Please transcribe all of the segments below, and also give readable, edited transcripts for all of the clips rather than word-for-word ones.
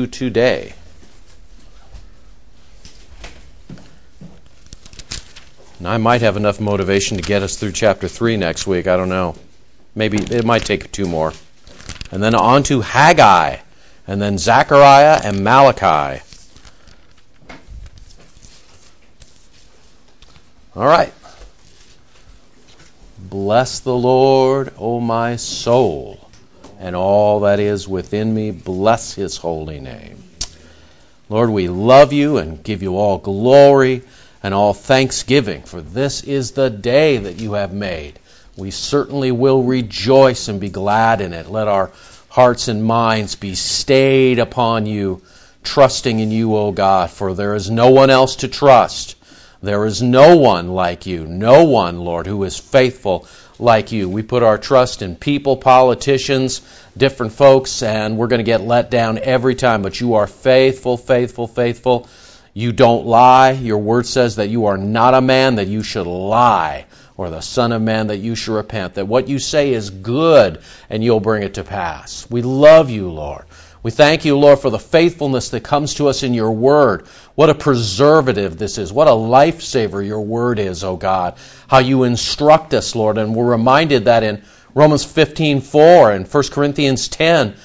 to today. And I might have enough motivation to get us through chapter 3 next week. I don't know. Maybe it might take 2 more. And then on to Haggai, and then Zechariah and Malachi. All right. Bless the Lord, O my soul, and all that is within me. Bless his holy name. Lord, we love you and give you all glory and all thanksgiving, for this is the day that you have made. We certainly will rejoice and be glad in it. Let our hearts and minds be stayed upon you, trusting in you, O God, for there is no one else to trust. There is no one like you, no one, Lord, who is faithful like you. We put our trust in people, politicians, different folks, and we're going to get let down every time. But you are faithful, faithful, faithful. You don't lie. Your word says that you are not a man that you should lie, or the son of man that you should repent, that what you say is good and you'll bring it to pass. We love you, Lord. We thank you, Lord, for the faithfulness that comes to us in your word. What a preservative this is. What a lifesaver your word is, O God. How you instruct us, Lord. And we're reminded that in Romans 15:4 and 1 Corinthians 10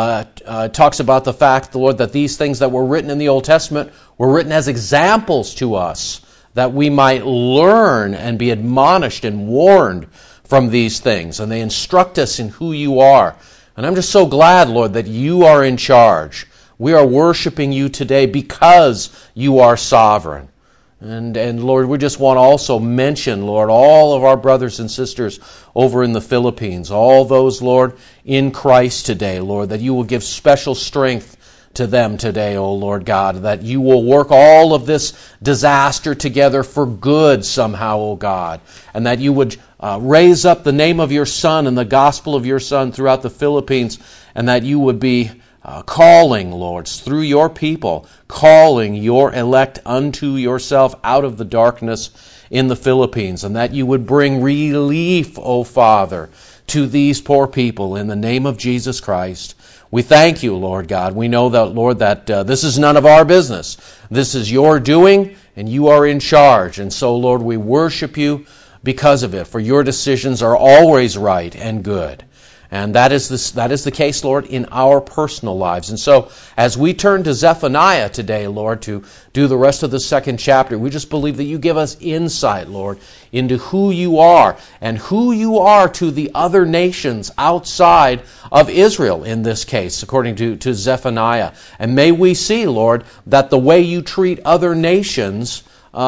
talks about the fact, Lord, that these things that were written in the Old Testament were written as examples to us, that we might learn and be admonished and warned from these things. And they instruct us in who you are. And I'm just so glad, Lord, that you are in charge. We are worshiping you today because you are sovereign. And Lord, we just want to also mention, Lord, all of our brothers and sisters over in the Philippines, all those, Lord, in Christ today, Lord, that you will give special strength to them today, O Lord God, that you will work all of this disaster together for good somehow, O God, and that you would raise up the name of your Son and the gospel of your Son throughout the Philippines, and that you would be calling, Lord, through your people, calling your elect unto yourself out of the darkness in the Philippines, and that you would bring relief, O Father, to these poor people in the name of Jesus Christ. We thank you, Lord God. We know that, Lord, that this is none of our business. This is your doing, and you are in charge. And so, Lord, we worship you because of it, for your decisions are always right and good. And that is the case, Lord, in our personal lives. And so, as we turn to Zephaniah today, Lord, to do the rest of the second chapter, we just believe that you give us insight, Lord, into who you are and who you are to the other nations outside of Israel, in this case, according to Zephaniah. And may we see, Lord, that the way you treat other nations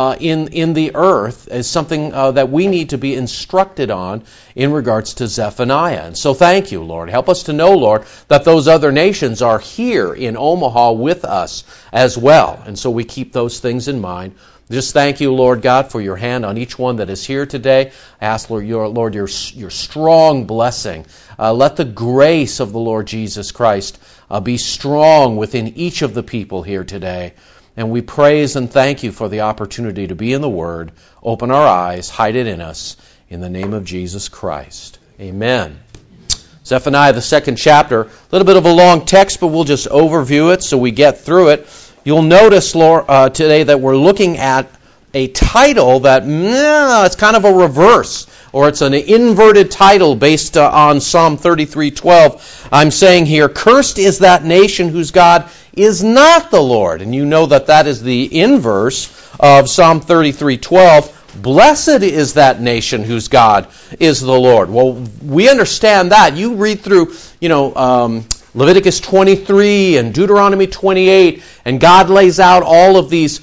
in the earth is something that we need to be instructed on in regards to Zephaniah. And so thank you, Lord. Help us to know, Lord, that those other nations are here in Omaha with us as well. And so we keep those things in mind. Just thank you, Lord God, for your hand on each one that is here today. I ask, Lord, your strong blessing. Let the grace of the Lord Jesus Christ be strong within each of the people here today. And we praise and thank you for the opportunity to be in the Word. Open our eyes, hide it in us, in the name of Jesus Christ. Amen. Zephaniah, the second chapter. A little bit of a long text, but we'll just overview it so we get through it. You'll notice, Lord, today that we're looking at a title that, it's kind of a reverse, or it's an inverted title based on Psalm 33:12. I'm saying here, cursed is that nation whose God is not the Lord. And you know that is the inverse of Psalm 33:12. Blessed is that nation whose God is the Lord. Well, we understand that. You read through, Leviticus 23 and Deuteronomy 28, and God lays out all of these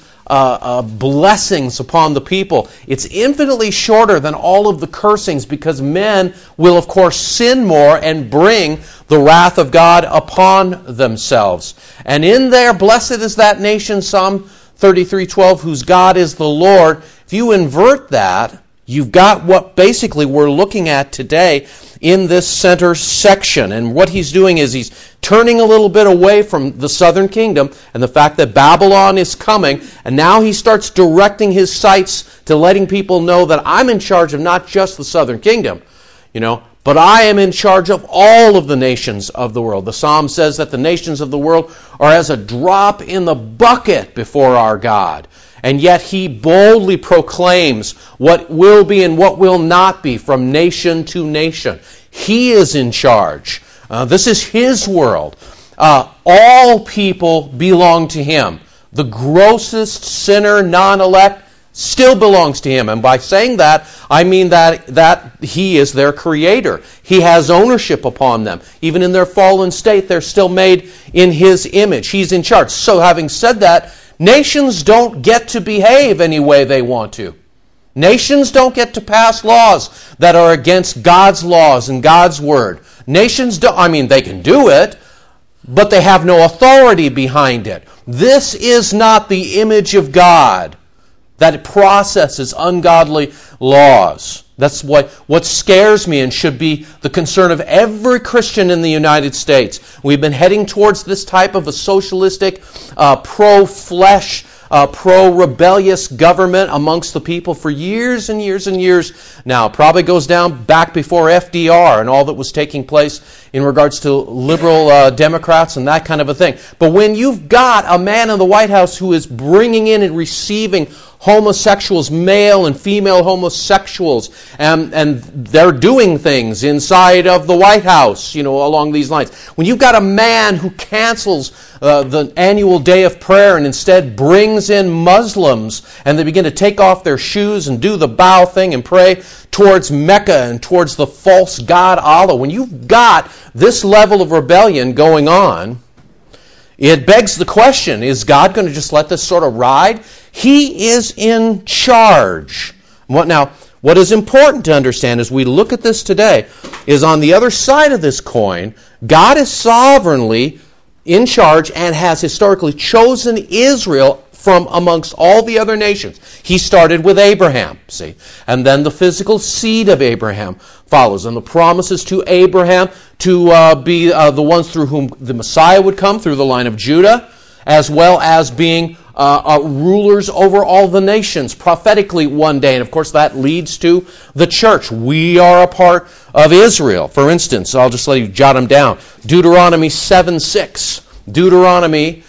blessings upon the people. It's infinitely shorter than all of the cursings, because men will, of course, sin more and bring the wrath of God upon themselves. And in there, blessed is that nation, Psalm 33:12, whose God is the Lord. If you invert that, you've got what basically we're looking at today in this center section. And what he's doing is he's turning a little bit away from the southern kingdom and the fact that Babylon is coming. And now he starts directing his sights to letting people know that I'm in charge of not just the southern kingdom, but I am in charge of all of the nations of the world. The Psalm says that the nations of the world are as a drop in the bucket before our God. And yet he boldly proclaims what will be and what will not be from nation to nation. He is in charge. This is his world. All people belong to him. The grossest sinner, non-elect, still belongs to him. And by saying that, I mean that he is their creator. He has ownership upon them. Even in their fallen state, they're still made in his image. He's in charge. So having said that, nations don't get to behave any way they want to. Nations don't get to pass laws that are against God's laws and God's word. Nations don't, they can do it, but they have no authority behind it. This is not the image of God, that it processes ungodly laws. That's what scares me and should be the concern of every Christian in the United States. We've been heading towards this type of a socialistic, pro-flesh, pro-rebellious government amongst the people for years and years and years now. Probably goes down back before FDR and all that was taking place in regards to liberal Democrats and that kind of a thing. But when you've got a man in the White House who is bringing in and receiving homosexuals, male and female homosexuals, and they're doing things inside of the White House, along these lines. When you've got a man who cancels the annual day of prayer and instead brings in Muslims, and they begin to take off their shoes and do the bow thing and pray towards Mecca and towards the false god Allah, when you've got this level of rebellion going on, it begs the question, is God going to just let this sort of ride? He is in charge. What is important to understand as we look at this today is on the other side of this coin, God is sovereignly in charge and has historically chosen Israel from amongst all the other nations. He started with Abraham, see, and then the physical seed of Abraham follows, and the promises to Abraham to be the ones through whom the Messiah would come, through the line of Judah, as well as being rulers over all the nations prophetically one day. And of course that leads to the church. We are a part of Israel. For instance, I'll just let you jot them down. Deuteronomy 7:6. Deuteronomy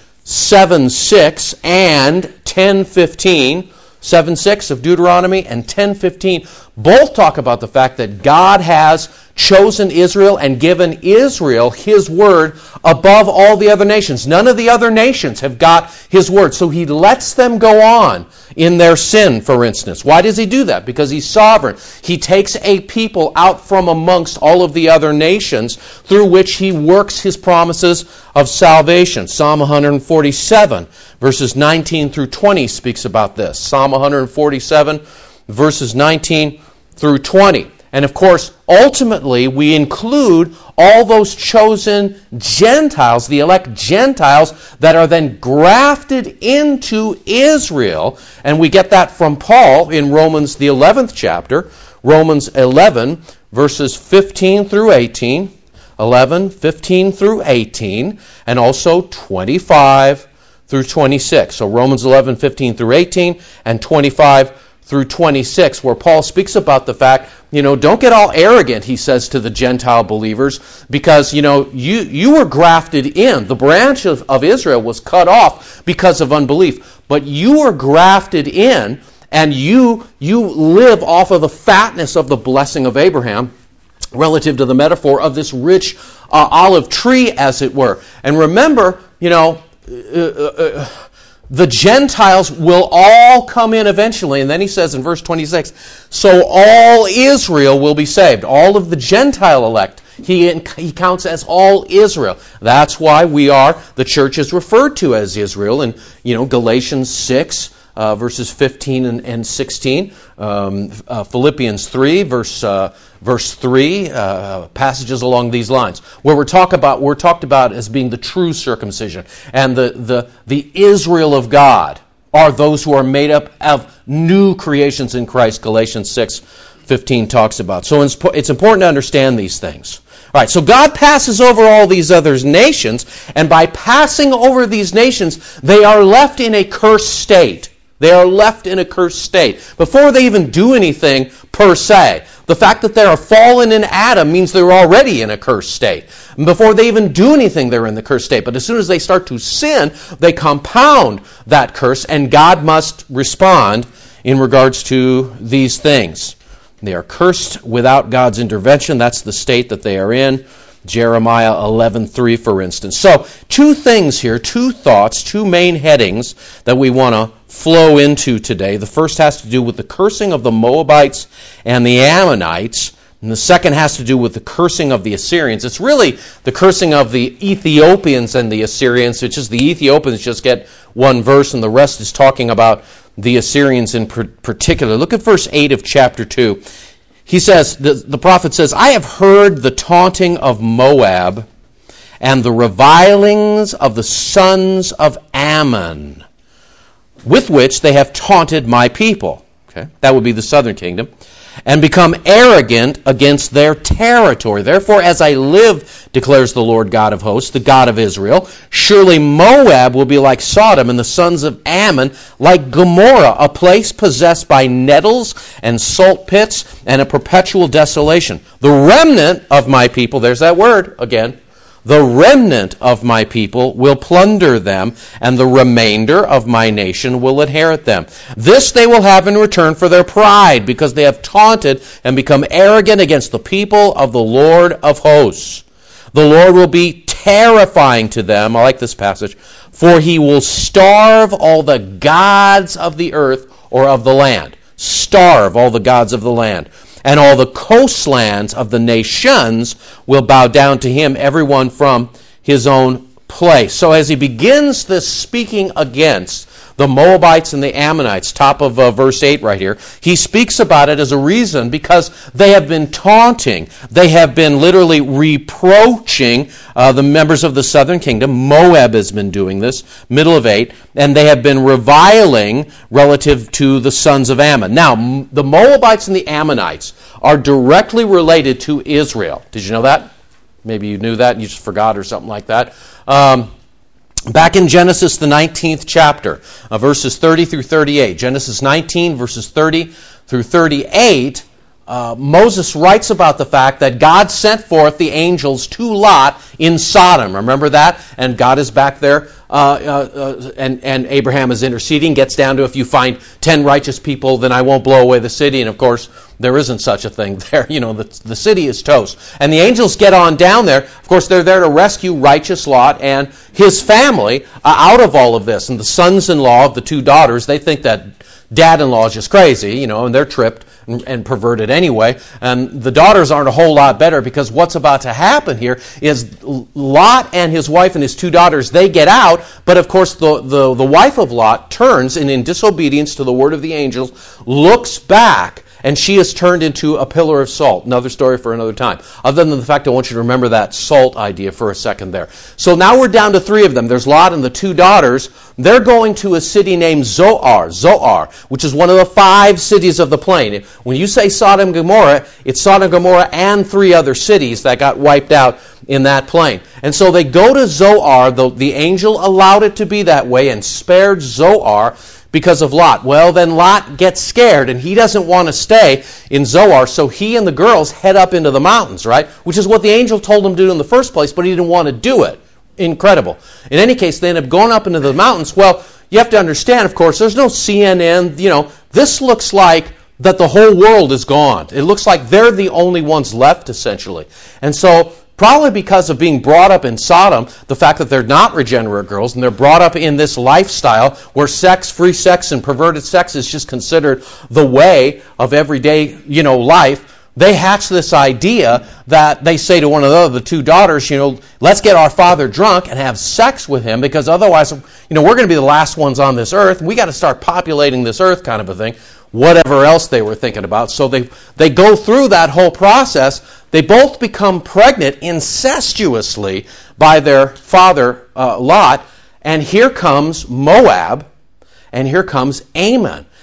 7:6 and 10:15. 7:6 of Deuteronomy and 10:15 both talk about the fact that God has chosen Israel and given Israel His word above all the other nations. None of the other nations have got His word. So He lets them go on in their sin, for instance. Why does He do that? Because He's sovereign. He takes a people out from amongst all of the other nations through which He works His promises of salvation. Psalm 147, verses 19 through 20 speaks about this. Psalm 147, verses 19 through 20. And of course, ultimately, we include all those chosen Gentiles, the elect Gentiles, that are then grafted into Israel. And we get that from Paul in Romans, the 11th chapter, Romans 11, verses 15 through 18, 11, 15 through 18, and also 25 through 26. So Romans 11, 15 through 18, and 25 through 26, where Paul speaks about the fact, don't get all arrogant, he says to the Gentile believers, because, you were grafted in. The branch of Israel was cut off because of unbelief. But you were grafted in, and you live off of the fatness of the blessing of Abraham, relative to the metaphor of this rich olive tree, as it were. And remember, the Gentiles will all come in eventually. And then he says in verse 26, so all Israel will be saved. All of the Gentile elect, he counts as all Israel. That's why the church is referred to as Israel in Galatians 6, verses 15 and 16, Philippians 3, verse 3, passages along these lines, where we're talked about as being the true circumcision. And the Israel of God are those who are made up of new creations in Christ, Galatians 6:15 talks about. So it's important to understand these things. All right, so God passes over all these other nations, and by passing over these nations, they are left in a cursed state. They are left in a cursed state. Before they even do anything per se, the fact that they are fallen in Adam means they're already in a cursed state. And before they even do anything, they're in the cursed state. But as soon as they start to sin, they compound that curse, and God must respond in regards to these things. They are cursed without God's intervention. That's the state that they are in. Jeremiah 11:3, for instance. So, two things here, two thoughts, two main headings that we want to flow into today. The first has to do with the cursing of the Moabites and the Ammonites, and the second has to do with the cursing of the Assyrians. It's really the cursing of the Ethiopians and the Assyrians. It's just the Ethiopians just get one verse, and the rest is talking about the Assyrians in particular. Look at verse 8 of chapter 2. He says, the prophet says, I have heard the taunting of Moab and the revilings of the sons of Ammon, with which they have taunted my people. Okay, that would be the southern kingdom. And become arrogant against their territory. Therefore, as I live, declares the Lord God of hosts, the God of Israel, surely Moab will be like Sodom, and the sons of Ammon like Gomorrah, a place possessed by nettles and salt pits and a perpetual desolation. The remnant of my people, there's that word again, the remnant of my people will plunder them, and the remainder of my nation will inherit them. This they will have in return for their pride, because they have taunted and become arrogant against the people of the Lord of hosts. The Lord will be terrifying to them, I like this passage, for he will starve all the gods of the earth or of the land. Starve all the gods of the land. And all the coastlands of the nations will bow down to him, everyone from his own place. So as he begins this speaking against the Moabites and the Ammonites, top of verse 8 right here, he speaks about it as a reason because they have been taunting. They have been literally reproaching the members of the southern kingdom. Moab has been doing this, middle of 8, and they have been reviling relative to the sons of Ammon. Now, the Moabites and the Ammonites are directly related to Israel. Did you know that? Maybe you knew that and you just forgot or something like that. Back in Genesis, the 19th chapter, verses 30 through 38. Genesis 19, verses 30 through 38, Moses writes about the fact that God sent forth the angels to Lot in Sodom. Remember that? And God is back there, and Abraham is interceding, gets down to, if you find 10 righteous people, then I won't blow away the city. And of course, there isn't such a thing there. You know, the city is toast. And the angels get on down there. Of course, they're there to rescue righteous Lot and his family out of all of this. And the sons-in-law of the two daughters, they think that dad-in-law is just crazy, you know, and they're tripped and perverted anyway. And the daughters aren't a whole lot better, because what's about to happen here is Lot and his wife and his two daughters, they get out, but of course the wife of Lot turns and in disobedience to the word of the angels, looks back, and she is turned into a pillar of salt. Another story for another time. Other than the fact I want you to remember that salt idea for a second there. So now we're down to 3 of them. There's Lot and the 2 daughters. They're going to a city named Zoar, which is one of the 5 cities of the plain. When you say Sodom and Gomorrah, it's Sodom and Gomorrah and 3 other cities that got wiped out in that plain. And so they go to Zoar. The angel allowed it to be that way and spared Zoar because of Lot. Well, then Lot gets scared, and he doesn't want to stay in Zoar, so he and the girls head up into the mountains, right? Which is what the angel told him to do in the first place, but he didn't want to do it. Incredible. In any case, they end up going up into the mountains. Well, you have to understand, of course, there's no CNN. You know, this looks like that the whole world is gone. It looks like they're the only ones left, essentially. And so, probably because of being brought up in Sodom, the fact that they're not regenerate girls, and they're brought up in this lifestyle where sex, free sex, and perverted sex is just considered the way of everyday, life, they hatch this idea that they say to one another, the 2 daughters, let's get our father drunk and have sex with him, because otherwise, we're going to be the last ones on this earth, and we got to start populating this earth, kind of a thing. Whatever else they were thinking about. So they go through that whole process. They both become pregnant incestuously by their father, Lot. And here comes Moab, and here comes Ammon.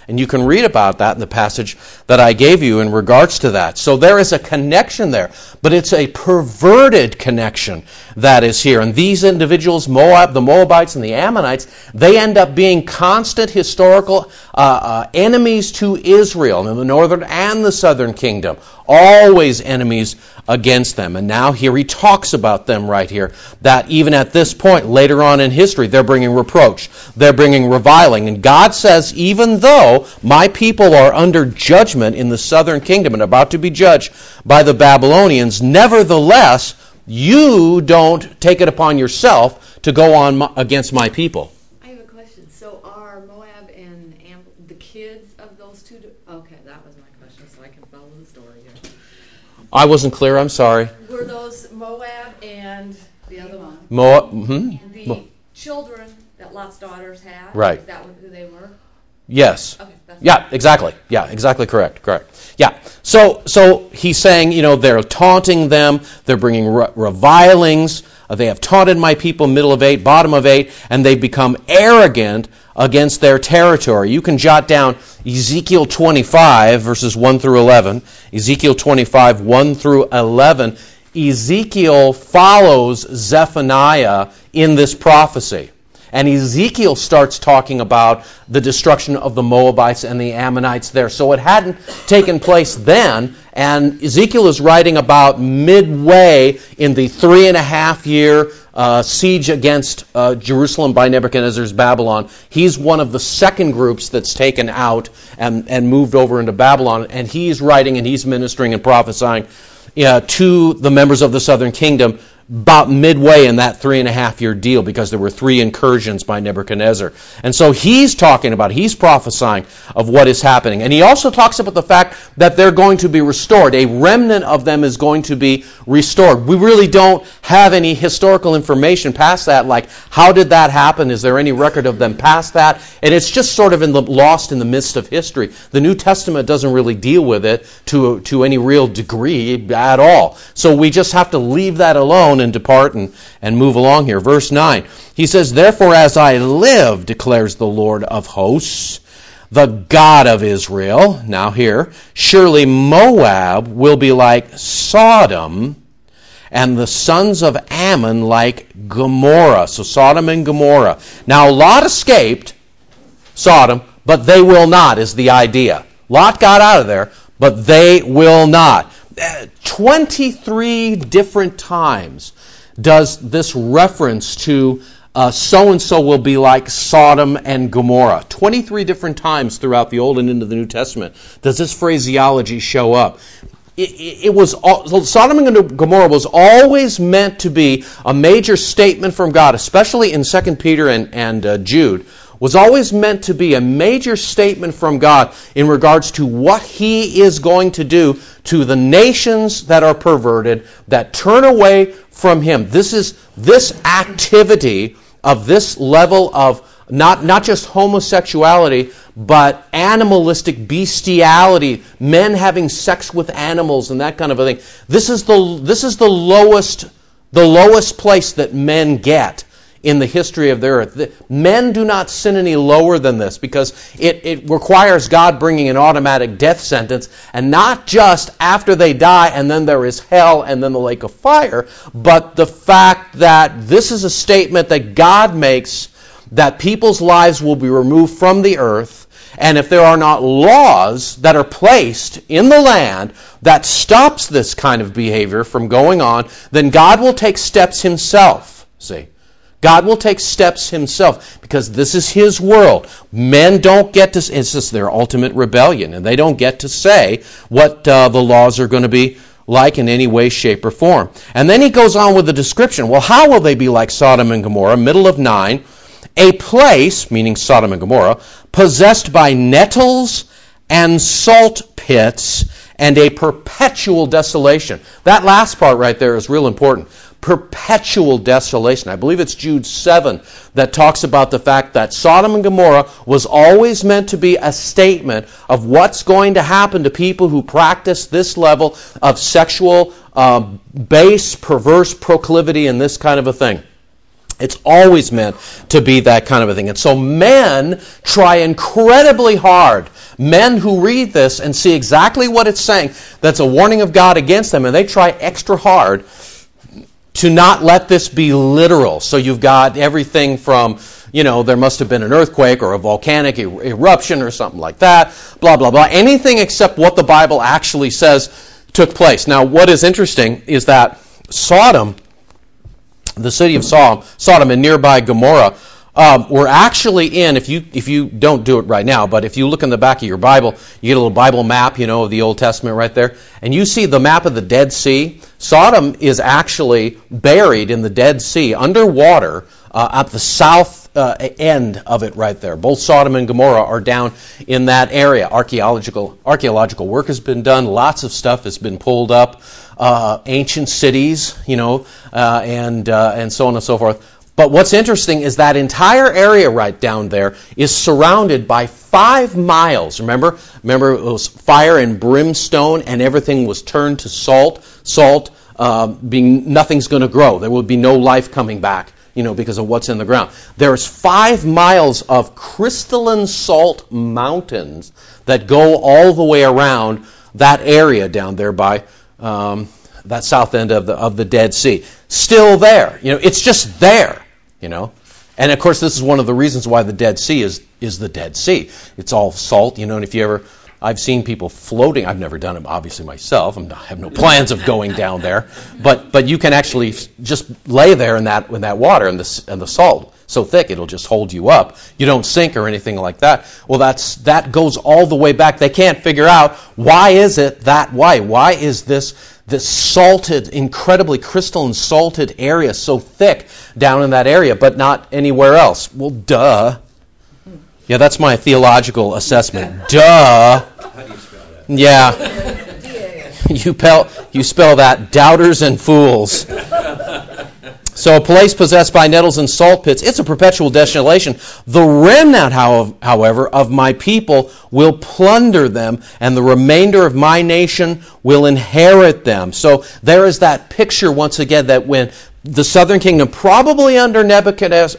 And you can read about that in the passage that I gave you in regards to that. So there is a connection there, but it's a perverted connection that is here. And these individuals, Moab, the Moabites and the Ammonites, they end up being constant historical enemies to Israel in the northern and the southern kingdom. Always enemies against them. And now here he talks about them right here, that even at this point, later on in history, they're bringing reproach. They're bringing reviling. And God says, even though my people are under judgment in the southern kingdom and about to be judged by the Babylonians, nevertheless, you don't take it upon yourself to go on against my people. I have a question. So are Moab and the kids of those two? Okay, that was my question, so I can follow the story here. I wasn't clear, I'm sorry. Were those Moab and the other one? Moab, mm-hmm. The children that Lot's daughters had? Right. Is that who they were? Yes. Okay, that's Yeah, exactly. Yeah, exactly correct. Yeah. So he's saying, they're taunting them, they're bringing revilings, they have taunted my people, middle of 8, bottom of 8, and they've become arrogant against their territory. You can jot down Ezekiel 25, verses 1 through 11. Ezekiel 25, 1 through 11. Ezekiel follows Zephaniah in this prophecy. And Ezekiel starts talking about the destruction of the Moabites and the Ammonites there. So it hadn't taken place then, and Ezekiel is writing about midway in the 3.5-year siege against Jerusalem by Nebuchadnezzar's Babylon. He's one of the second groups that's taken out and moved over into Babylon, and he's writing and he's ministering and prophesying to the members of the southern kingdom about midway in that 3.5-year deal, because there were 3 incursions by Nebuchadnezzar. And so he's prophesying of what is happening. And he also talks about the fact that they're going to be restored. A remnant of them is going to be restored. We really don't have any historical information past that, like how did that happen? Is there any record of them past that? And it's just sort of lost in the midst of history. The New Testament doesn't really deal with it to any real degree at all. So we just have to leave that alone and depart and move along here. Verse 9. He says, "Therefore as I live, declares the Lord of hosts, the God of Israel," now here, "surely Moab will be like Sodom, and the sons of Ammon like Gomorrah." So Sodom and Gomorrah. Now Lot escaped Sodom, but they will not, is the idea. Lot got out of there, but they will not. 23 different times does this reference to so-and-so will be like Sodom and Gomorrah. 23 different times throughout the Old and into the New Testament does this phraseology show up. Sodom and Gomorrah was always meant to be a major statement from God, especially in 2 Peter and Jude, was always meant to be a major statement from God in regards to what He is going to do to the nations that are perverted, that turn away from Him. This activity of this level of not just homosexuality, but animalistic bestiality, men having sex with animals and that kind of a thing. This is the lowest place that men get in the history of the earth. Men do not sin any lower than this, because it requires God bringing an automatic death sentence, and not just after they die and then there is hell and then the lake of fire, but the fact that this is a statement that God makes that people's lives will be removed from the earth, and if there are not laws that are placed in the land that stops this kind of behavior from going on, then God will take steps Himself. See? God will take steps Himself, because this is His world. Men don't get to, it's just their ultimate rebellion, and they don't get to say what the laws are going to be like in any way, shape, or form. And then he goes on with the description. Well, how will they be like Sodom and Gomorrah? Middle of 9, a place, meaning Sodom and Gomorrah, possessed by nettles and salt pits, and a perpetual desolation. That last part right there is real important. Perpetual desolation. I believe it's Jude 7 that talks about the fact that Sodom and Gomorrah was always meant to be a statement of what's going to happen to people who practice this level of sexual, base, perverse proclivity and this kind of a thing. It's always meant to be that kind of a thing. And so men try incredibly hard. Men who read this and see exactly what it's saying, that's a warning of God against them, and they try extra hard to not let this be literal. So you've got everything from, there must have been an earthquake or a volcanic eruption or something like that, blah, blah, blah. Anything except what the Bible actually says took place. Now, what is interesting is that Sodom, the city of Sodom and nearby Gomorrah, were actually in, if you don't do it right now, but if you look in the back of your Bible, you get a little Bible map, of the Old Testament right there, and you see the map of the Dead Sea. Sodom is actually buried in the Dead Sea, underwater, at the south end of it right there. Both Sodom and Gomorrah are down in that area. Archaeological work has been done. Lots of stuff has been pulled up. Ancient cities, and so on and so forth. But what's interesting is that entire area right down there is surrounded by 5 miles. Remember it was fire and brimstone, and everything was turned to salt. Salt being nothing's going to grow. There will be no life coming back, because of what's in the ground. There's 5 miles of crystalline salt mountains that go all the way around that area down there by that south end of the Dead Sea. Still there. It's just there. And of course, this is one of the reasons why the Dead Sea is the Dead Sea. It's all salt, and if you ever, I've seen people floating. I've never done it, obviously, myself. I have no plans of going down there. But you can actually just lay there in that water, and the salt so thick it'll just hold you up. You don't sink or anything like that. Well, that goes all the way back. They can't figure out why is it that way. Why is this salted, incredibly crystalline salted area so thick down in that area, but not anywhere else? Well, duh. Yeah, that's my theological assessment. Duh. How do you spell that? Yeah. You spell that doubters and fools. So a place possessed by nettles and salt pits, it's a perpetual desolation. The remnant, however, of my people will plunder them, and the remainder of my nation will inherit them. So there is that picture once again that when the southern kingdom, probably under Nehemiah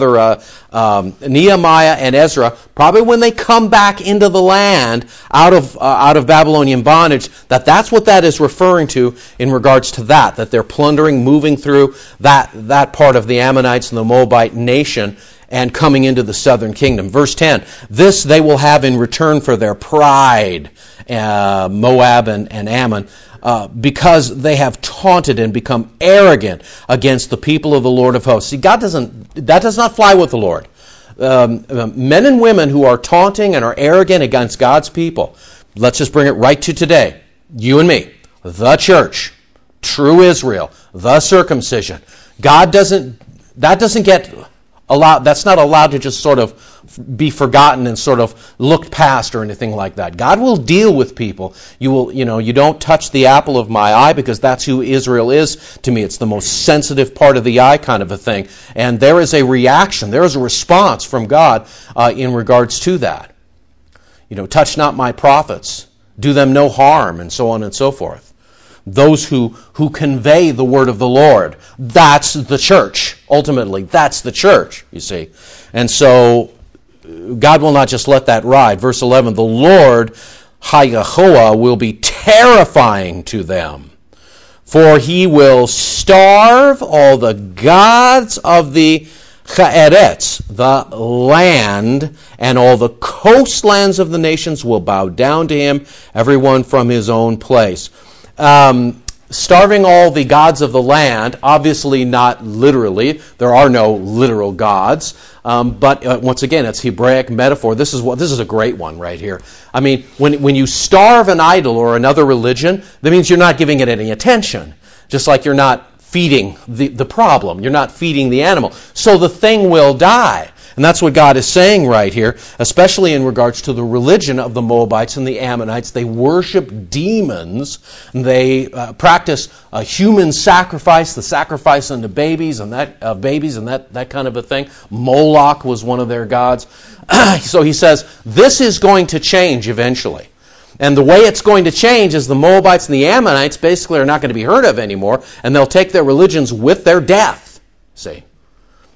and Ezra, probably when they come back into the land out of Babylonian bondage, that's what that is referring to in regards to that they're plundering, moving through that part of the Ammonites and the Moabite nation and coming into the southern kingdom. Verse 10, this they will have in return for their pride, Moab and Ammon, because they have taunted and become arrogant against the people of the Lord of hosts. See, that does not fly with the Lord. Men and women who are taunting and are arrogant against God's people, let's just bring it right to today. You and me, the church, true Israel, the circumcision. That doesn't get allowed. That's not allowed to just sort of be forgotten and sort of looked past or anything like that. God will deal with people. You don't touch the apple of my eye, because that's who Israel is to me. It's the most sensitive part of the eye kind of a thing. And there is a reaction. There is a response from God in regards to that. Touch not my prophets. Do them no harm, and so on and so forth. Those who convey the word of the Lord. That's the church. Ultimately, that's the church, you see. And so God will not just let that ride. Verse 11, the Lord, HaYahoah, will be terrifying to them, for he will starve all the gods of the Cha'eretz, the land, and all the coastlands of the nations will bow down to him, everyone from his own place. Starving all the gods of the land, obviously not literally. There are no literal gods. But once again, it's Hebraic metaphor. This is a great one right here. I mean, when you starve an idol or another religion, that means you're not giving it any attention. Just like you're not feeding the problem. You're not feeding the animal. So the thing will die. And that's what God is saying right here, especially in regards to the religion of the Moabites and the Ammonites. They worship demons. They practice a human sacrifice, the sacrifice unto babies and that kind of a thing. Moloch was one of their gods. So he says, this is going to change eventually. And the way it's going to change is the Moabites and the Ammonites basically are not going to be heard of anymore, and they'll take their religions with their death. See?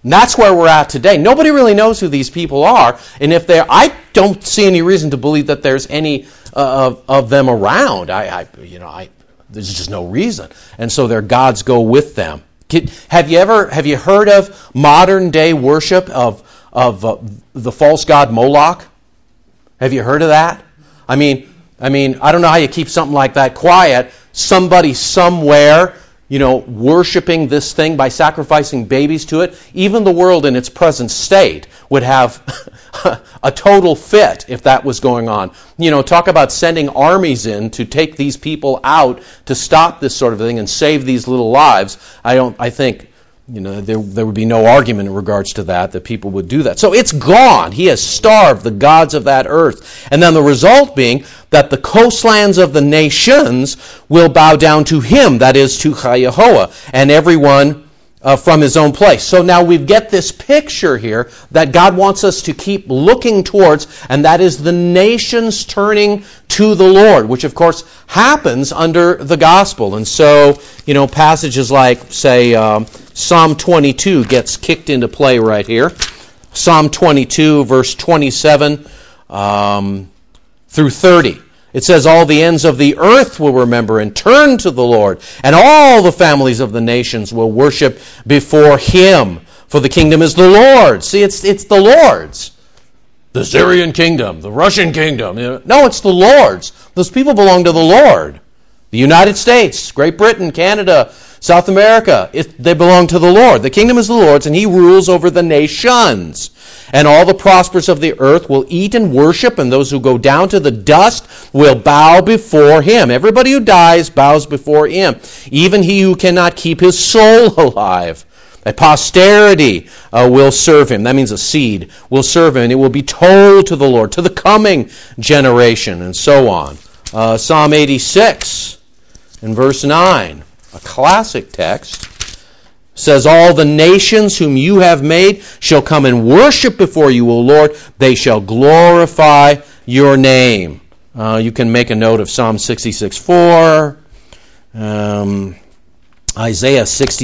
And that's where we're at today. Nobody really knows who these people are, and if they're, I don't see any reason to believe that there's any of them around. There's just no reason, and so their gods go with them. Have you heard of modern day worship of the false god Moloch? Have you heard of that? I mean, I don't know how you keep something like that quiet. Somebody somewhere, worshiping this thing by sacrificing babies to it. Even the world in its present state would have a total fit if that was going on. Talk about sending armies in to take these people out to stop this sort of thing and save these little lives. I think there would be no argument in regards to that people would do that. So it's gone. He has starved the gods of that earth. And then the result being that the coastlands of the nations will bow down to him, that is, to Jehovah, and everyone from his own place. So now we get this picture here that God wants us to keep looking towards, and that is the nations turning to the Lord, which of course happens under the gospel. And so, passages like, say, Psalm 22 gets kicked into play right here. Psalm 22, verse 27 through 30. It says, all the ends of the earth will remember and turn to the Lord, and all the families of the nations will worship before him. For the kingdom is the Lord's. See, it's the Lord's. The Syrian kingdom, the Russian kingdom. No, it's the Lord's. Those people belong to the Lord. The United States, Great Britain, Canada, South America, they belong to the Lord. The kingdom is the Lord's, and he rules over the nations. And all the prosperous of the earth will eat and worship, and those who go down to the dust will bow before him. Everybody who dies bows before him, even he who cannot keep his soul alive. A posterity will serve him. That means a seed will serve him, and it will be told to the Lord, to the coming generation, and so on. Psalm 86 and verse 9, a classic text, says, all the nations whom you have made shall come and worship before you, O Lord. They shall glorify your name. You can make a note of Psalm 66:4, Isaiah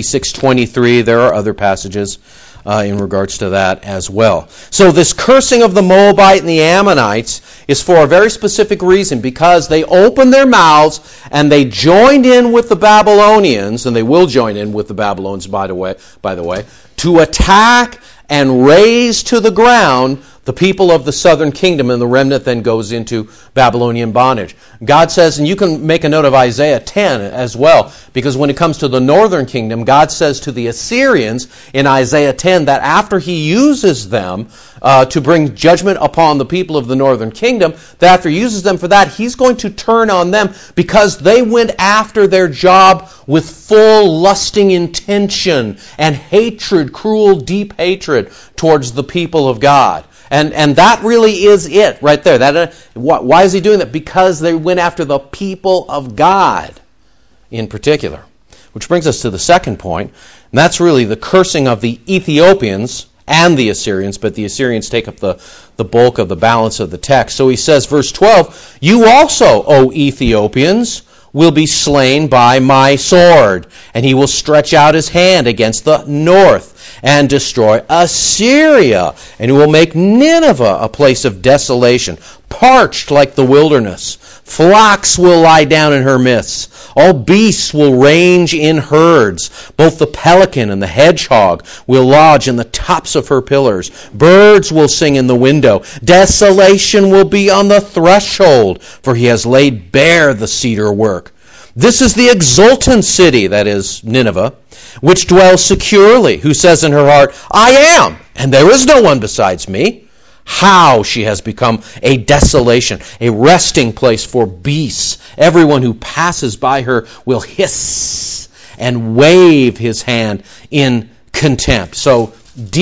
66:23. There are other passages in regards to that as well. So this cursing of the Moabite and the Ammonites is for a very specific reason, because they opened their mouths and they joined in with the Babylonians, and they will join in with the Babylonians, by the way, to attack and raze to the ground the people of the southern kingdom, and the remnant then goes into Babylonian bondage. God says, and you can make a note of Isaiah 10 as well, because when it comes to the northern kingdom, God says to the Assyrians in Isaiah 10 that after he uses them to bring judgment upon the people of the northern kingdom, that after he uses them for that, he's going to turn on them because they went after their job with full lusting intention and hatred, cruel, deep hatred towards the people of God. And that really is it right there. Why is he doing that? Because they went after the people of God in particular. Which brings us to the second point, and that's really the cursing of the Ethiopians and the Assyrians, but the Assyrians take up the bulk of the balance of the text. So he says, verse 12, you also, O Ethiopians, will be slain by my sword, and he will stretch out his hand against the north and destroy Assyria, and he will make Nineveh a place of desolation, parched like the wilderness. Flocks will lie down in her midst. All beasts will range in herds. Both the pelican and the hedgehog will lodge in the tops of her pillars. Birds will sing in the window. Desolation will be on the threshold, for he has laid bare the cedar work. This is the exultant city, that is Nineveh, which dwells securely, who says in her heart, I am, and there is no one besides me. How she has become a desolation, a resting place for beasts. Everyone who passes by her will hiss and wave his hand in contempt. So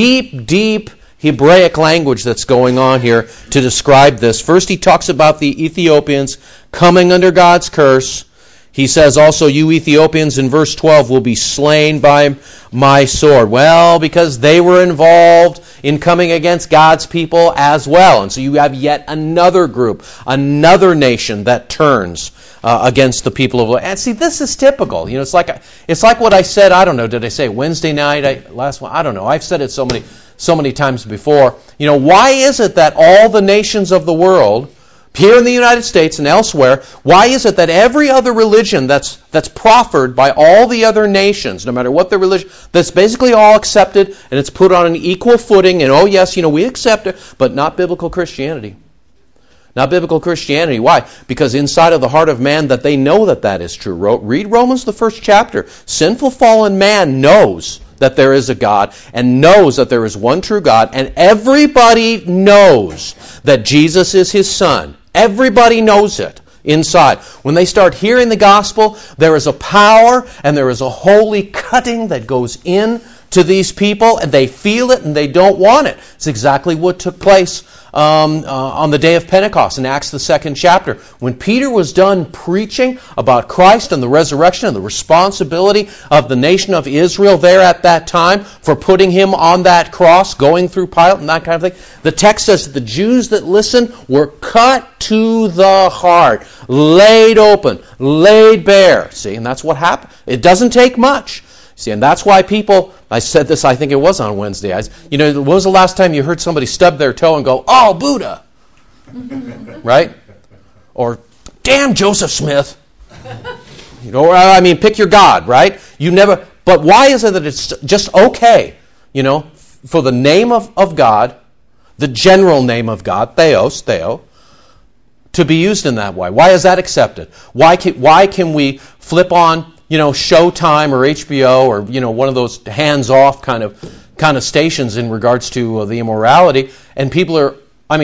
deep Hebraic language that's going on here to describe this. First he talks about the Ethiopians coming under God's curse. He says also, you Ethiopians in verse 12 will be slain by my sword. Well, because they were involved in coming against God's people as well. And so you have yet another group, another nation that turns against the people of the Lord. And see, this is typical. It's like what I said. I don't know. Did I say Wednesday night? Last one? I don't know. I've said it so many times before. Why is it that all the nations of the world, here in the United States and elsewhere, why is it that every other religion that's proffered by all the other nations, no matter what their religion, that's basically all accepted and it's put on an equal footing, and yes, we accept it, but not biblical Christianity. Not biblical Christianity. Why? Because inside of the heart of man that they know that is true. Read Romans, the first chapter. Sinful fallen man knows that there is a God and knows that there is one true God, and everybody knows that Jesus is his Son. Everybody knows it inside. When they start hearing the gospel, there is a power and there is a holy cutting that goes in to these people, and they feel it and they don't want it. It's exactly what took place on the day of Pentecost in Acts the 2nd chapter. When Peter was done preaching about Christ and the resurrection and the responsibility of the nation of Israel there at that time for putting him on that cross, going through Pilate and that kind of thing, the text says that the Jews that listened were cut to the heart, laid open, laid bare. See, and that's what happened. It doesn't take much. See, and that's why people, I said this, I think it was on Wednesday, when was the last time you heard somebody stub their toe and go, "Oh, Buddha," right? Or, "Damn Joseph Smith." Pick your God, right? You never, but why is it that it's just okay, for the name of God, the general name of God, Theo, to be used in that way? Why is that accepted? Why can we flip on Showtime or HBO or one of those hands-off kind of stations in regards to the immorality, and people are,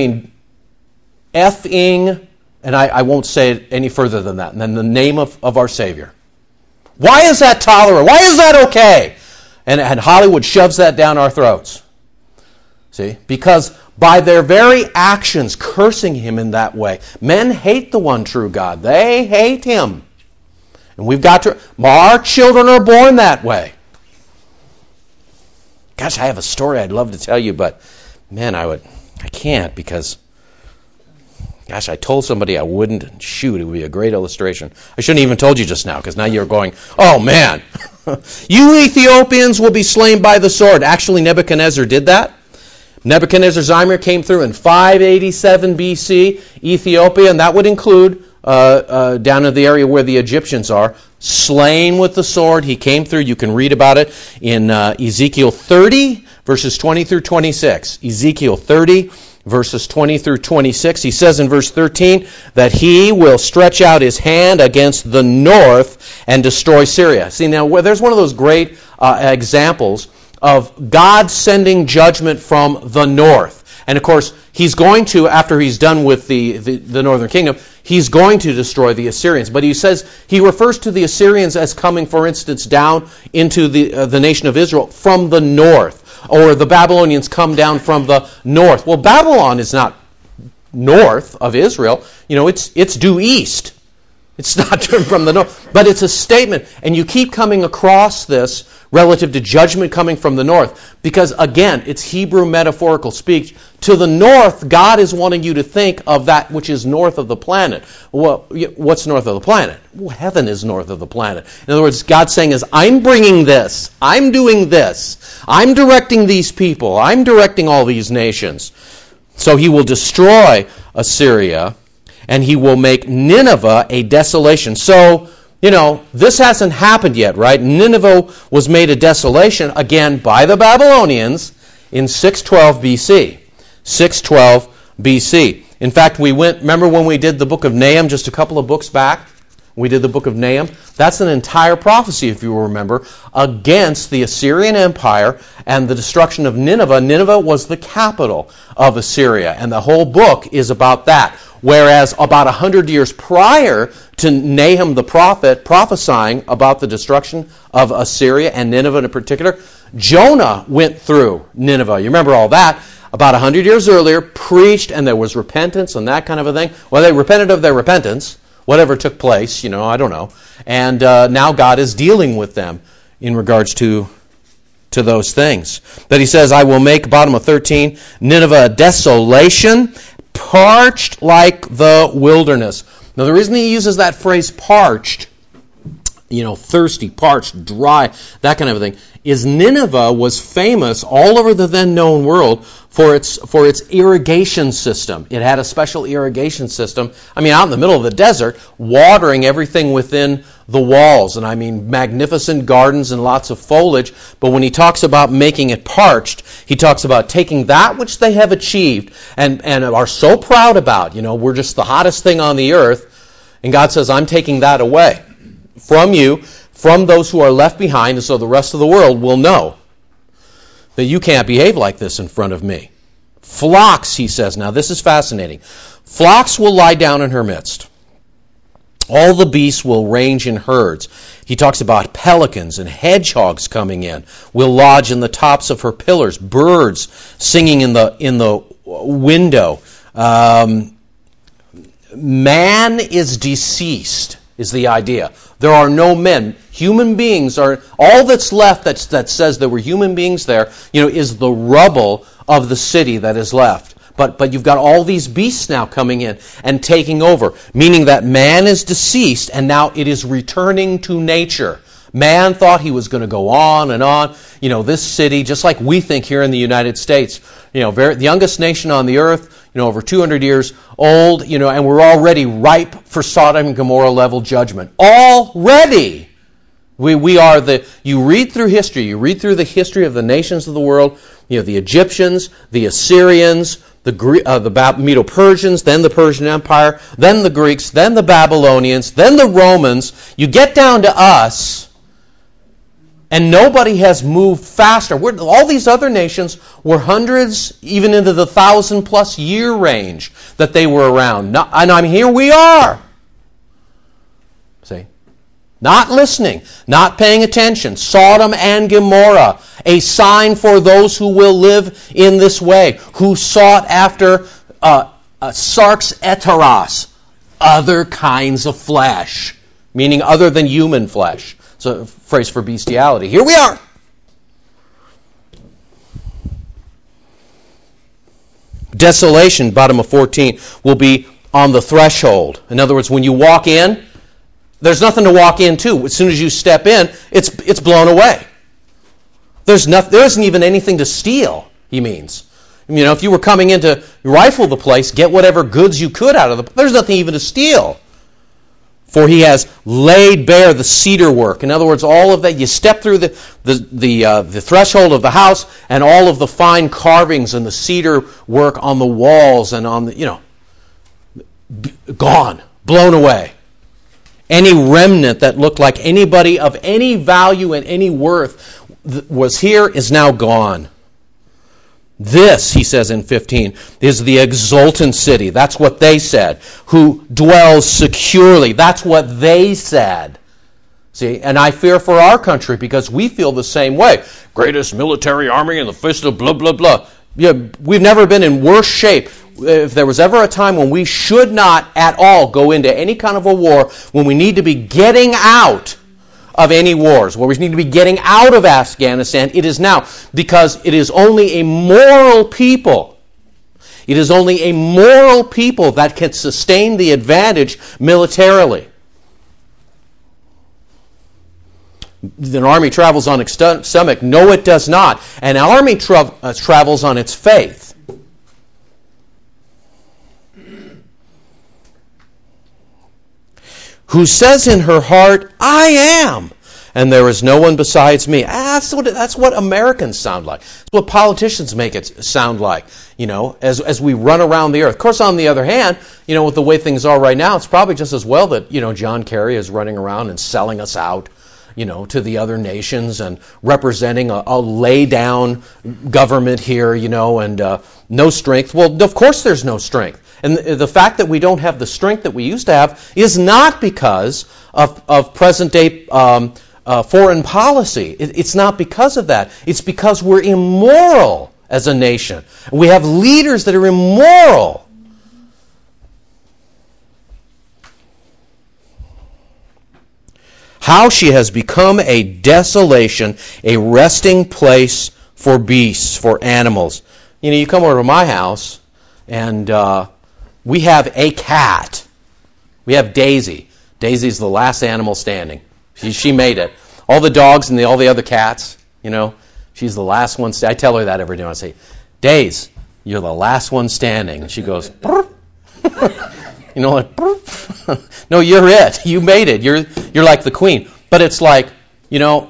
effing, and I won't say it any further than that, and then the name of our Savior. Why is that tolerant? Why is that okay? And Hollywood shoves that down our throats. See? Because by their very actions cursing him in that way, men hate the one true God. They hate him. And we've got to, our children are born that way. Gosh, I have a story I'd love to tell you, but man, I can't because, gosh, I told somebody I wouldn't. Shoot, it would be a great illustration. I shouldn't have even told you just now because now you're going, "Oh man, you Ethiopians will be slain by the sword." Actually, Nebuchadnezzar did that. Nebuchadnezzar Zimri came through in 587 BC, Ethiopia, and that would include down in the area where the Egyptians are, slain with the sword. He came through. You can read about it in Ezekiel 30, verses 20 through 26. Ezekiel 30, verses 20 through 26. He says in verse 13 that he will stretch out his hand against the north and destroy Syria. See, now, there's one of those great examples of God sending judgment from the north. And of course, he's going to, after he's done with the northern kingdom, he's going to destroy the Assyrians. But he refers to the Assyrians as coming, for instance, down into the nation of Israel from the north. Or the Babylonians come down from the north. Well, Babylon is not north of Israel. It's due east. It's not from the north. But it's a statement. And you keep coming across this relative to judgment coming from the north. Because, again, it's Hebrew metaphorical speech. To the north, God is wanting you to think of that which is north of the planet. Well, what's north of the planet? Well, heaven is north of the planet. In other words, God's saying is, I'm bringing this. I'm doing this. I'm directing these people. I'm directing all these nations. So he will destroy Assyria, and he will make Nineveh a desolation. So, this hasn't happened yet, right? Nineveh was made a desolation, again, by the Babylonians in 612 BC. 612 BC. In fact, remember when we did the book of Nahum just a couple of books back? We did the book of Nahum. That's an entire prophecy, if you will remember, against the Assyrian Empire and the destruction of Nineveh. Nineveh was the capital of Assyria, and the whole book is about that. Whereas about 100 years prior to Nahum the prophet prophesying about the destruction of Assyria and Nineveh in particular, Jonah went through Nineveh. You remember all that. About 100 years earlier, preached, and there was repentance and that kind of a thing. Well, they repented of their repentance, whatever took place, I don't know. And now God is dealing with them in regards to to those things. But he says, I will make, bottom of 13, Nineveh a desolation, parched like the wilderness. Now the reason he uses that phrase parched, thirsty, parched, dry, that kind of thing, is Nineveh was famous all over the then known world for its irrigation system. It had a special irrigation system. Out in the middle of the desert, watering everything within the walls. And magnificent gardens and lots of foliage. But when he talks about making it parched, he talks about taking that which they have achieved and are so proud about. We're just the hottest thing on the earth. And God says, I'm taking that away from you, from those who are left behind, and so the rest of the world will know that you can't behave like this in front of me. Flocks, he says. Now this is fascinating. Flocks will lie down in her midst. All the beasts will range in herds. He talks about pelicans and hedgehogs coming in, will lodge in the tops of her pillars, birds singing in the window. Man is deceased, is the idea. There are no men. Human beings are, all that's left that says there were human beings there, is the rubble of the city that is left. But you've got all these beasts now coming in and taking over, meaning that man is deceased and now it is returning to nature. Man thought he was going to go on and on. This city, just like we think here in the United States, the youngest nation on the earth, over 200 years old, and we're already ripe for Sodom and Gomorrah level judgment. Already! We are you read through history, you read through the history of the nations of the world, the Egyptians, the Assyrians, the Medo-Persians, then the Persian Empire, then the Greeks, then the Babylonians, then the Romans. You get down to us, and nobody has moved faster. All these other nations were hundreds, even into the 1,000+ year range that they were around. And here we are. See? Not listening, not paying attention. Sodom and Gomorrah, a sign for those who will live in this way, who sought after sarx heteros, other kinds of flesh, meaning other than human flesh. It's a phrase for bestiality. Here we are. Desolation, bottom of 14, will be on the threshold. In other words, when you walk in, there's nothing to walk into. As soon as you step in, it's blown away. There isn't even anything to steal, he means. If you were coming in to rifle the place, get whatever goods you could out of it, there's nothing even to steal. For he has laid bare the cedar work. In other words, all of that, you step through the threshold of the house, and all of the fine carvings and the cedar work on the walls and on the, gone, blown away. Any remnant that looked like anybody of any value and any worth was here is now gone. This, he says in 15, is the exultant city. That's what they said. Who dwells securely. That's what they said. See, and I fear for our country because we feel the same way. Greatest military army in the fist of blah, blah, blah. Yeah, we've never been in worse shape. If there was ever a time when we should not at all go into any kind of a war, when we need to be getting out of any wars, where we need to be getting out of Afghanistan, it is now, because it is only a moral people. It is only a moral people that can sustain the advantage militarily. An army travels on its stomach. No, it does not. An army travels on its faith. Who says in her heart, I am, and there is no one besides me. That's what Americans sound like. That's what politicians make it sound like, as we run around the earth. Of course, on the other hand, with the way things are right now, it's probably just as well that, John Kerry is running around and selling us out, to the other nations and representing a lay-down government here, and no strength. Well, of course there's no strength. And the fact that we don't have the strength that we used to have is not because of present-day foreign policy. It's not because of that. It's because we're immoral as a nation. We have leaders that are immoral. How she has become a desolation, a resting place for beasts, for animals. You know, you come over to my house, and we have a cat. We have Daisy. Daisy's the last animal standing. She made it. All the dogs and all the other cats, you know, she's the last one. I tell her that every day. I say, Daisy, you're the last one standing. And she goes, you know, like, no, you're it. You made it. You're like the queen. But it's like, you know,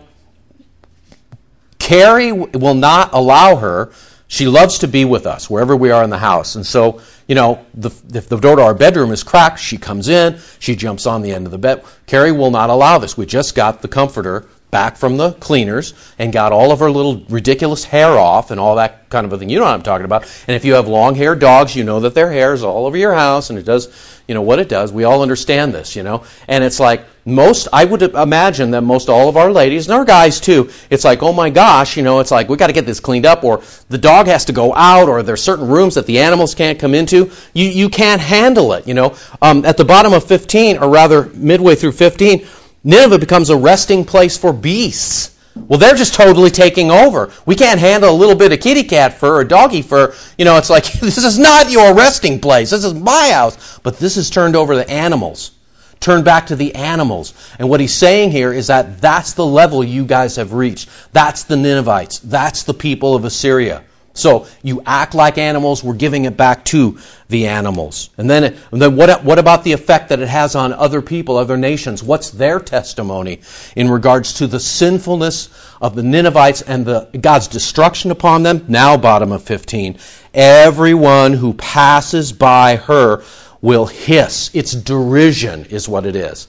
Carrie will not allow her. She loves to be with us wherever we are in the house. And so, you know, if the door to our bedroom is cracked, she comes in, she jumps on the end of the bed. Carrie will not allow this. We just got the comforter back from the cleaners and got all of her little ridiculous hair off and all that kind of a thing. You know what I'm talking about. And if you have long-haired dogs, you know that their hair is all over your house and it does, you know, what it does. We all understand this, you know. And it's like I would imagine that most all of our ladies, and our guys too, it's like, oh my gosh, you know, it's like we got to get this cleaned up, or the dog has to go out, or there's certain rooms that the animals can't come into. You can't handle it, you know. At the bottom of 15, or rather midway through 15, Nineveh becomes a resting place for beasts. Well, they're just totally taking over. We can't handle a little bit of kitty cat fur or doggy fur. You know, it's like, this is not your resting place. This is my house. But this is turned over to animals. Turned back to the animals. And what he's saying here is that that's the level you guys have reached. That's the Ninevites. That's the people of Assyria. So you act like animals, we're giving it back to the animals. And then what about the effect that it has on other people, other nations? What's their testimony in regards to the sinfulness of the Ninevites and God's destruction upon them? Now, bottom of 15. Everyone who passes by her will hiss. It's derision is what it is.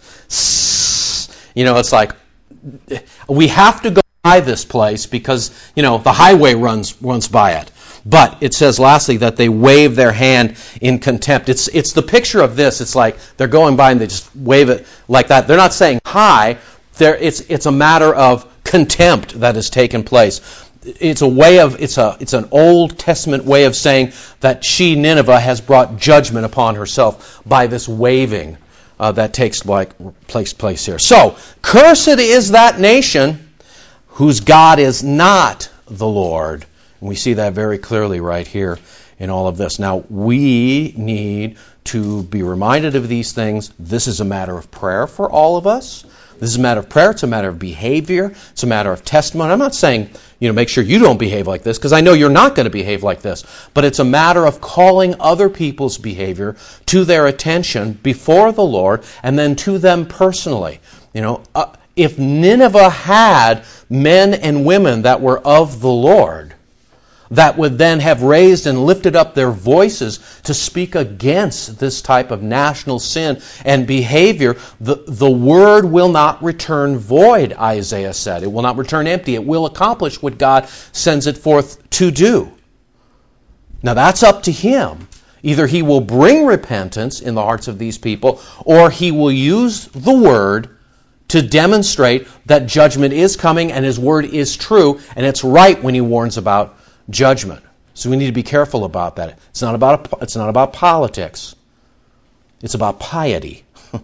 You know, it's like, we have to go by this place because, you know, the highway runs by it. But it says lastly that they wave their hand in contempt. It's the picture of this. It's like they're going by and they just wave it like that. They're not saying hi. It's a matter of contempt that has taken place. It's an Old Testament way of saying that she, Nineveh, has brought judgment upon herself by this waving that takes place here. So, cursed is that nation whose God is not the Lord. And we see that very clearly right here in all of this. Now, we need to be reminded of these things. This is a matter of prayer for all of us. This is a matter of prayer. It's a matter of behavior. It's a matter of testimony. I'm not saying, you know, make sure you don't behave like this, because I know you're not going to behave like this. But it's a matter of calling other people's behavior to their attention before the Lord and then to them personally. You know, if Nineveh had men and women that were of the Lord, that would then have raised and lifted up their voices to speak against this type of national sin and behavior, the word will not return void, Isaiah said. It will not return empty. It will accomplish what God sends it forth to do. Now that's up to Him. Either He will bring repentance in the hearts of these people, or He will use the word to demonstrate that judgment is coming and His word is true, and it's right when He warns about judgment. So we need to be careful about that. It's not about politics. It's about piety.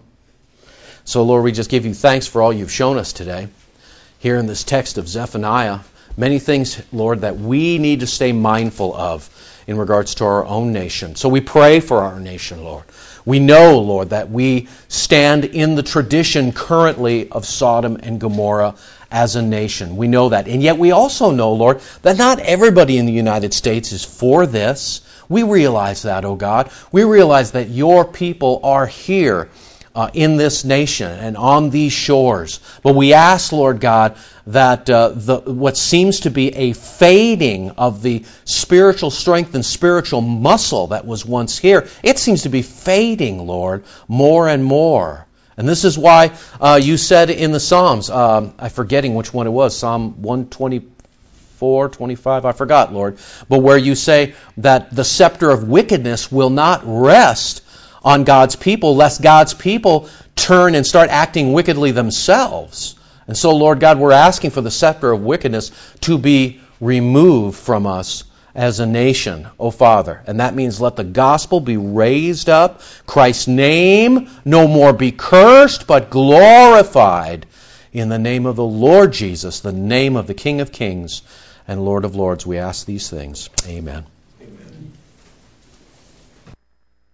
So Lord, we just give you thanks for all you've shown us today. Here in this text of Zephaniah, many things, Lord, that we need to stay mindful of in regards to our own nation. So we pray for our nation, Lord. We know, Lord, that we stand in the tradition currently of Sodom and Gomorrah as a nation. We know that. And yet we also know, Lord, that not everybody in the United States is for this. We realize that, oh God. We realize that your people are here in this nation and on these shores. But we ask, Lord God, that what seems to be a fading of the spiritual strength and spiritual muscle that was once here, it seems to be fading, Lord, more and more. And this is why you said in the Psalms, I'm forgetting which one it was, Psalm 124, 25, I forgot, Lord, but where you say that the scepter of wickedness will not rest on God's people, lest God's people turn and start acting wickedly themselves. And so, Lord God, we're asking for the scepter of wickedness to be removed from us as a nation, O Father. And that means let the gospel be raised up, Christ's name no more be cursed, but glorified In the name of the Lord Jesus, the name of the King of Kings and Lord of Lords, we ask these things. Amen.